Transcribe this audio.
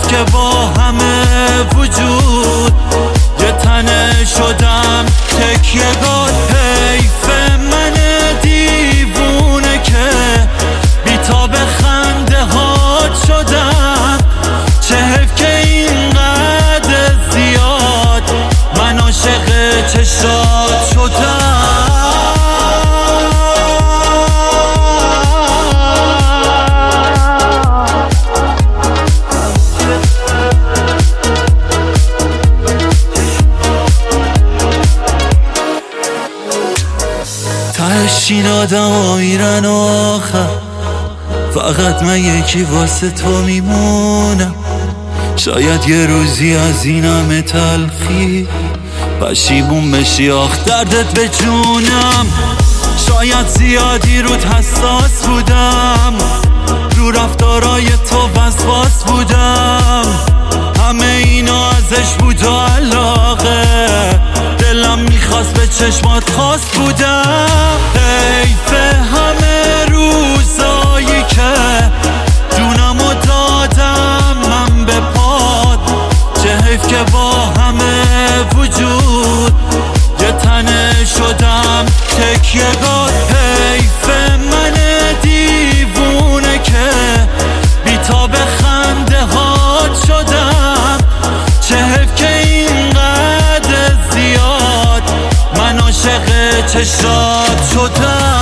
که با همه وجود یه تنه شدم تکیه‌گاه. حیف من دیوونه که بیتاب خنده هات شدم، چه حیف که اینقدر زیاد من عاشق چشات شدم. تهش این آدم ها میرن آخر، فقط من یکی واسه تو میمونم. شاید یه روزی از این همه تلخی پشیمون بشی، آخ دردت به جونم. شاید زیادی رود حساس بودم، رو رفتارای تو وسواس بودم. همه اینا ازش بود و علاقه، دلم میخواست به چشمات خاص بودم. حیف همه روزایی که جونمو دادم من به پات، چه حیف که با همه وجود یه تنه شدم تکیه‌گاه. حیف من دیوونه که بیتاب خنده هات شدم، چه حیف که اینقدر زیاد من عاشق چشات شدم.